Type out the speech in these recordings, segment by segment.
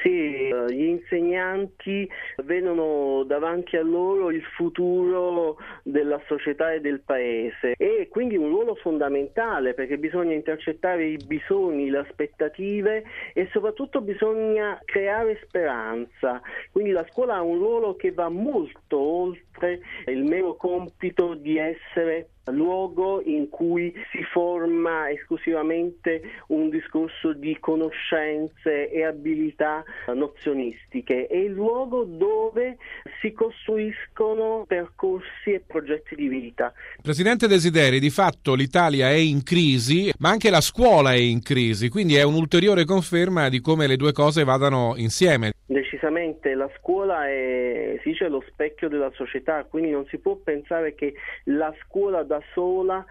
Sì, gli insegnanti vedono davanti a loro il futuro della società e del paese e quindi un ruolo fondamentale, perché bisogna intercettare i bisogni, le aspettative e soprattutto bisogna creare speranza. Quindi la scuola ha un ruolo che va molto oltre il mero compito di essere luogo in cui si forma esclusivamente un discorso di conoscenze e abilità nozionistiche, è il luogo dove si costruiscono percorsi e progetti di vita. Presidente Desideri, di fatto l'Italia è in crisi, ma anche la scuola è in crisi, quindi è un'ulteriore conferma di come le due cose vadano insieme. Decisamente la scuola è, si dice, lo specchio della società, quindi non si può pensare che la scuola da sola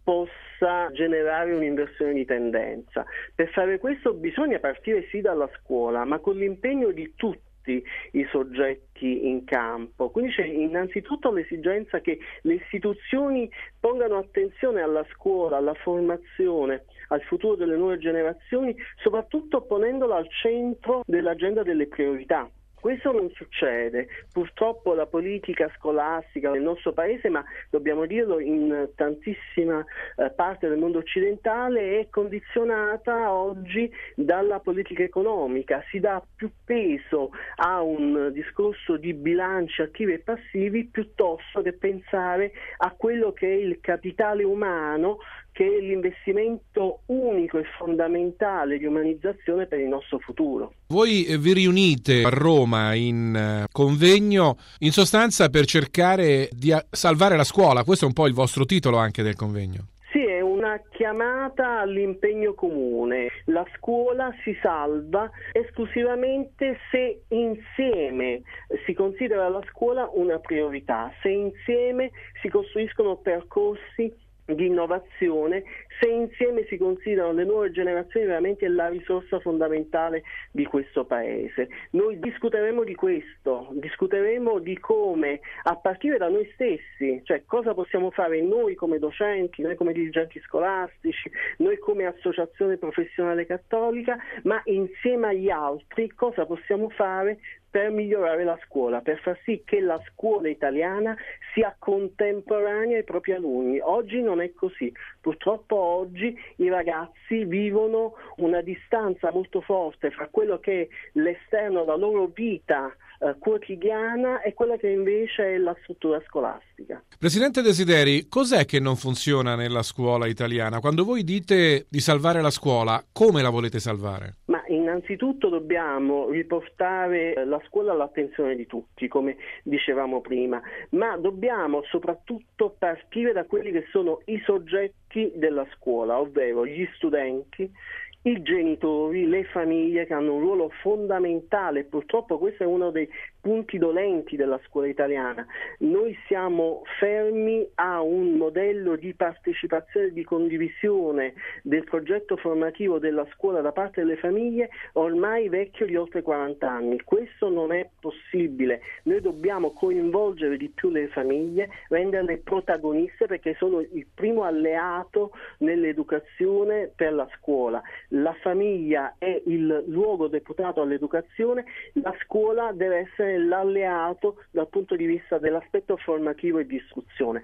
possa generare un'inversione di tendenza. Per fare questo bisogna partire sì dalla scuola, ma con l'impegno di tutti i soggetti in campo. Quindi c'è innanzitutto l'esigenza che le istituzioni pongano attenzione alla scuola, alla formazione, al futuro delle nuove generazioni, soprattutto ponendola al centro dell'agenda delle priorità. Questo non succede. Purtroppo la politica scolastica nel nostro paese, ma dobbiamo dirlo in tantissima parte del mondo occidentale, è condizionata oggi dalla politica economica. Si dà più peso a un discorso di bilanci attivi e passivi piuttosto che pensare a quello che è il capitale umano, che è l'investimento unico e fondamentale di umanizzazione per il nostro futuro. Voi vi riunite a Roma in convegno, in sostanza per cercare di salvare la scuola, questo è un po' il vostro titolo anche del convegno. Sì, è una chiamata all'impegno comune. La scuola si salva esclusivamente se insieme si considera la scuola una priorità, se insieme si costruiscono percorsi di innovazione, se insieme si considerano le nuove generazioni veramente la risorsa fondamentale di questo paese. Noi discuteremo di questo, discuteremo di come, a partire da noi stessi, cioè cosa possiamo fare noi come docenti, noi come dirigenti scolastici, noi come associazione professionale cattolica, ma insieme agli altri cosa possiamo fare per migliorare la scuola, per far sì che la scuola italiana sia contemporanea ai propri alunni. Oggi non è così. Purtroppo oggi i ragazzi vivono una distanza molto forte fra quello che è l'esterno, la loro vita quotidiana e quella che invece è la struttura scolastica. Presidente Desideri, cos'è che non funziona nella scuola italiana? Quando voi dite di salvare la scuola, come la volete salvare? Ma innanzitutto dobbiamo riportare la scuola all'attenzione di tutti, come dicevamo prima, ma dobbiamo soprattutto partire da quelli che sono i soggetti della scuola, ovvero gli studenti, i genitori, le famiglie, che hanno un ruolo fondamentale. Purtroppo questo è uno dei punti dolenti della scuola italiana. Noi siamo fermi a un modello di partecipazione e di condivisione del progetto formativo della scuola da parte delle famiglie ormai vecchio di oltre 40 anni. Questo non è possibile. Noi dobbiamo coinvolgere di più le famiglie, renderle protagoniste, perché sono il primo alleato nell'educazione per la scuola. La famiglia è il luogo deputato all'educazione, la scuola deve essere l'alleato dal punto di vista dell'aspetto formativo e di istruzione.